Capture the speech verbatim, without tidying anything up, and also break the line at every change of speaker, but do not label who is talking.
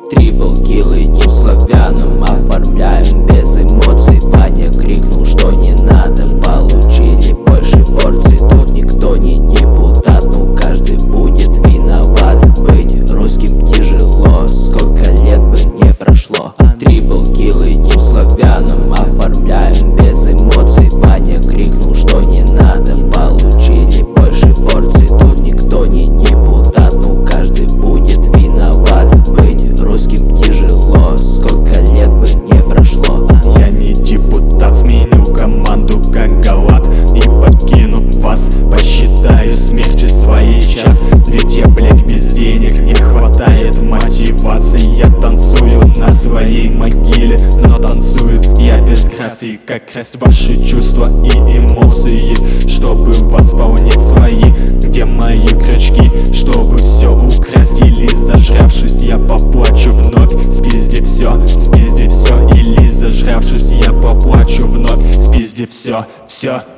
Трипл килл, этим славянам оформляем без эмоций. Ваня крикнул, что не надо, получили больше порций. Тут никто не депутат, ну каждый будет виноват. Быть русским тяжело, сколько лет бы не прошло. Трипл килл, этим славянам оформляем без эмоций. Ваня крикнул, что не надо, получили больше порций. Тут никто не депутат, ну каждый будет виноват. Быть русским тяжело, сколько лет бы не прошло.
Я не депутат, сменю команду как Галат, и покинув вас, посчитаю смерть из своей час. Ведь я, блядь, без денег, не хватает мотивации. Я танцую на своей могиле, но танцую я без грации. Как красть ваши чувства и эмоции, чтобы восполнить свои. Где мои крючки, чтобы все украсть? Или зажравшись, я поплачу вновь. Спизди все, спизди все. Или зажравшись, я поплачу вновь. Спизди все, все.